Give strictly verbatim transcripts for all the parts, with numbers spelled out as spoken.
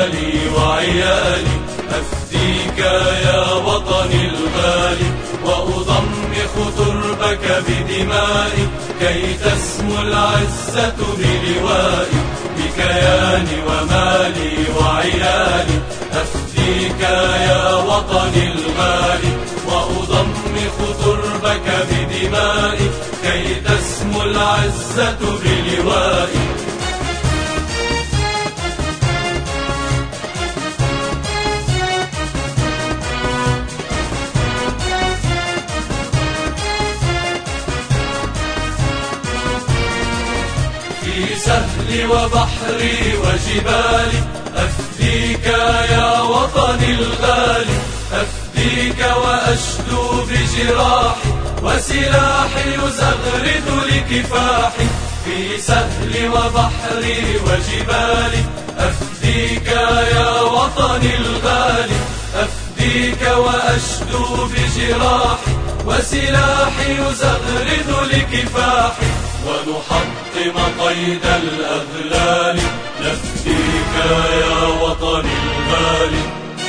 ومالي وعيالي أفديك يا وطني الغالي، وأضمخ تربك بدمائي كي تسمو العزة بلوائي. بكياني ومالي وعيالي أفديك يا وطني الغالي، وأضمخ تربك بدمائي كي تسمو العزة بلوائي. في سهلي وبحري وجبالي أفديك يا وطني الغالي، أفديك وأشدو بجراحي وسلاحي يزغرد لكفاحي. في سهلي وبحري وجبالي أفديك يا وطني الغالي، أفديك وأشدو بجراحي وسلاحي يزغرد لكفاحي. ونحطم قيد الأغلال نفديك يا وطني الغالي.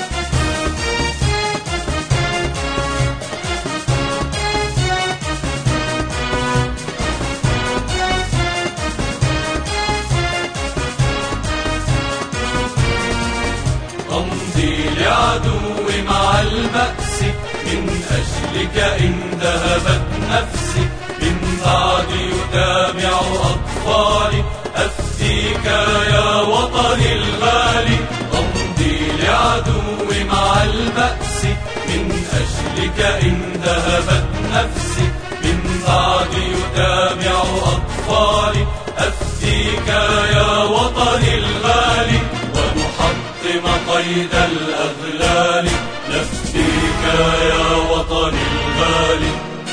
أمضي لعدوي مع البأس من أجلك إن ذهبت نفسي، من بعد يتابع أطفالي أفديك يا وطني الغالي. أمضي لعدوي مع البأس من أجلك إن ذهبت نفسي، من بعد يتابع أطفالي أفديك يا وطني الغالي. ونحطم قيد الأغلال نفديك يا وطني الغالي.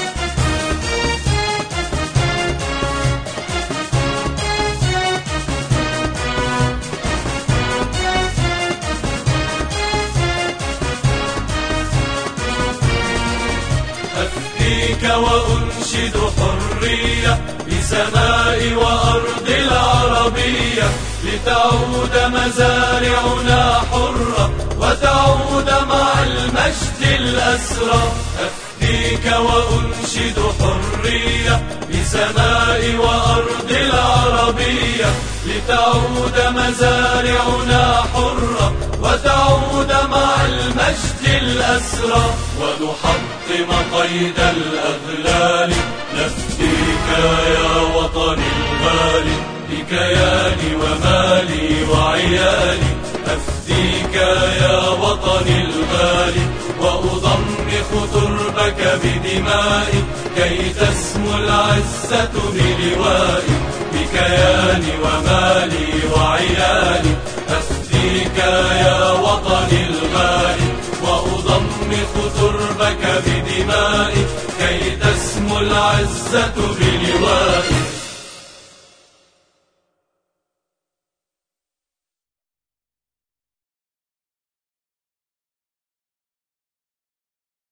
أفديك وأنشد حرية بسماء وأرض العربية، لتعود مزارعنا حرة وتعود مع المجد الأسرى. أفديك وأنشد حرية بسماء وأرض العربية، لتعود مزارعنا حرة وتعود مع المجد الأسرى. ونحطم قيد الأغلال نفديك يا وطني الغالي. بكياني ومالي وعيالي أفديك يا وطني الغالي، وأضمخ تربك بدمائي كي تسمو العزة بلوائي. بكياني ومالي وعيالي أفديك يا وطني الغالي، وأضمخ تربك بدمائي كي تسمو العزة بلوائي.